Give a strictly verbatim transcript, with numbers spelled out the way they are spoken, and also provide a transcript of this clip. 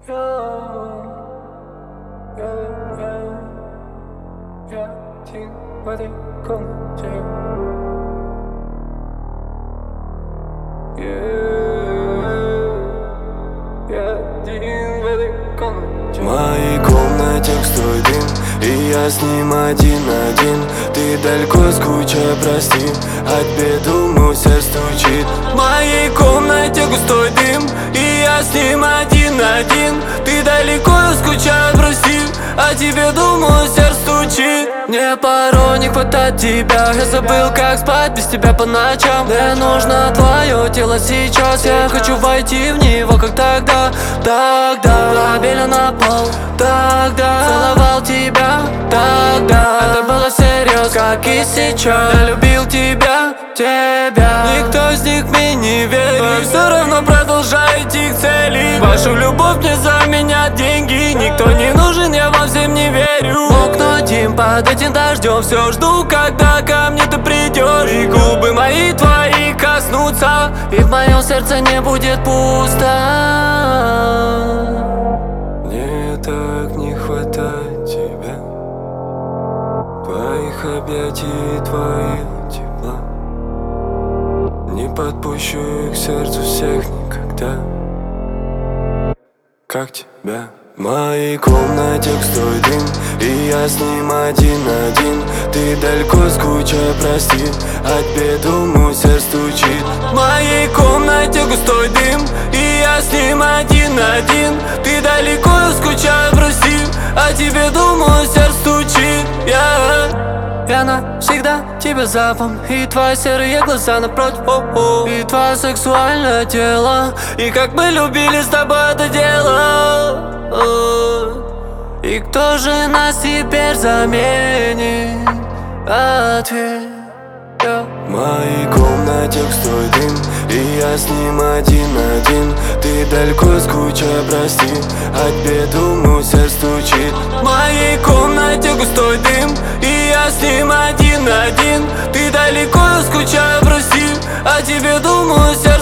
Я один в этой комнате. Я один в этой комнате. В моей комнате густой дым, и я с ним один-один. Ты далеко, скучай, прости, от бед думаю, сердце стучит. В моей комнате густой дым, и я с ним один-один. Ты далеко, скучай, прости, о тебе думаю, сердце стучит. Мне порой не хватает тебя, я забыл, как спать без тебя по ночам. Мне нужно твое тело сейчас, я хочу войти в него, как тогда. Тогда побеля на пол, тогда целовал тебя, тогда это было серьезно, как и сейчас. Я любил тебя, тебя. Никто из них мне не верит, но все равно продолжаю идти к цели. Вашу любовь мне заменят деньги, никто не нужен, я вам всем не верю. Мокну один под этим дождем, все жду, когда ко мне ты придешь. И губы мои твои коснутся, и в моем сердце не будет пусто. Мне так не хватает тебя, твоих объятий, твоего тепла. Не подпущу их к сердцу всех никогда, как тебя. В моей комнате густой дым, и я с ним один-один. Ты далеко, скучай, прости, от бед думаю, сердце стучит. В моей комнате густой дым, и я с ним один-один. Ты далеко, скучай, прости, о тебе думаю, сердце стучит. Я Я навсегда тебя запомню, и твои серые глаза напротив, о-о. И твое сексуальное тело, и как мы любили с тобой это дело. И кто же нас теперь заменит? Ответ. В моей комнате густой дым, и я с ним один-один. Ты далеко, скучай, прости, от бед думаю, сердце стучит. В моей комнате густой дым, и я с ним один-один. Ты далеко, скучай, прости, о тебе думаю, сердце